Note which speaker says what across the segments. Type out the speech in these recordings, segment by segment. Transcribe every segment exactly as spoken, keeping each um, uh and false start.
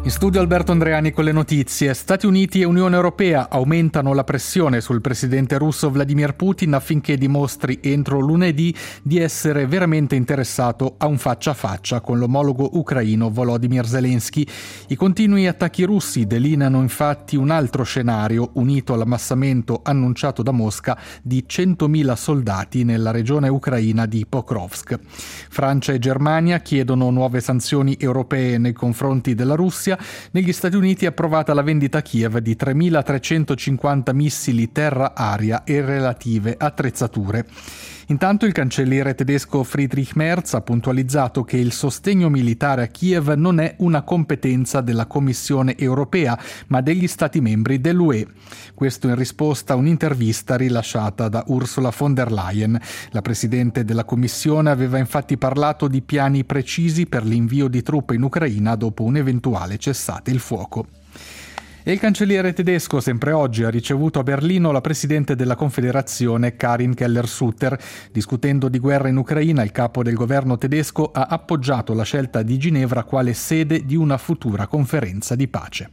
Speaker 1: In studio Alberto Andreani con le notizie. Stati Uniti e Unione Europea aumentano la pressione sul presidente russo Vladimir Putin affinché dimostri entro lunedì di essere veramente interessato a un faccia a faccia con l'omologo ucraino Volodymyr Zelensky. I continui attacchi russi delineano infatti un altro scenario unito all'ammassamento annunciato da Mosca di centomila soldati nella regione ucraina di Pokrovsk. Francia e Germania chiedono nuove sanzioni europee nei confronti della Russia. Negli Stati Uniti è approvata la vendita a Kiev di tremilatrecentocinquanta missili terra-aria e relative attrezzature. Intanto il cancelliere tedesco Friedrich Merz ha puntualizzato che il sostegno militare a Kiev non è una competenza della Commissione europea, ma degli Stati membri dell'U E. Questo in risposta a un'intervista rilasciata da Ursula von der Leyen. La presidente della Commissione aveva infatti parlato di piani precisi per l'invio di truppe in Ucraina dopo un eventuale cessate il fuoco. E il cancelliere tedesco, sempre oggi, ha ricevuto a Berlino la presidente della Confederazione Karin Keller-Sutter. Discutendo di guerra in Ucraina, il capo del governo tedesco ha appoggiato la scelta di Ginevra quale sede di una futura conferenza di pace.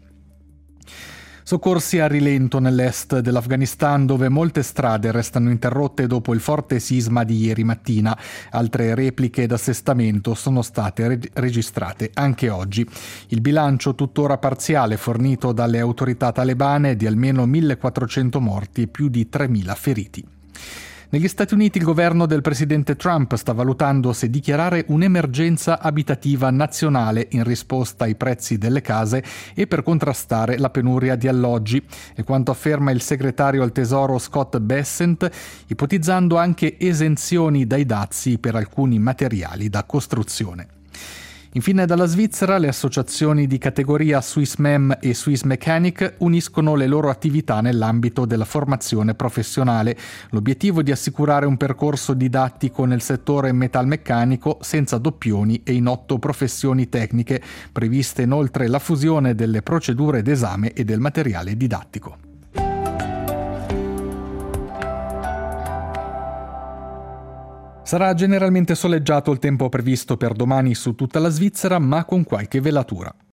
Speaker 1: Soccorsi a rilento nell'est dell'Afghanistan, dove molte strade restano interrotte dopo il forte sisma di ieri mattina. Altre repliche d'assestamento sono state re- registrate anche oggi. Il bilancio, tuttora parziale, fornito dalle autorità talebane è di almeno millequattrocento morti e più di tremila feriti. Negli Stati Uniti il governo del presidente Trump sta valutando se dichiarare un'emergenza abitativa nazionale in risposta ai prezzi delle case e per contrastare la penuria di alloggi, è quanto afferma il segretario al Tesoro Scott Bessent, ipotizzando anche esenzioni dai dazi per alcuni materiali da costruzione. Infine dalla Svizzera le associazioni di categoria Swissmem e Swiss Mechanic uniscono le loro attività nell'ambito della formazione professionale. L'obiettivo è di assicurare un percorso didattico nel settore metalmeccanico senza doppioni e in otto professioni tecniche, previste inoltre la fusione delle procedure d'esame e del materiale didattico. Sarà generalmente soleggiato il tempo previsto per domani su tutta la Svizzera, ma con qualche velatura.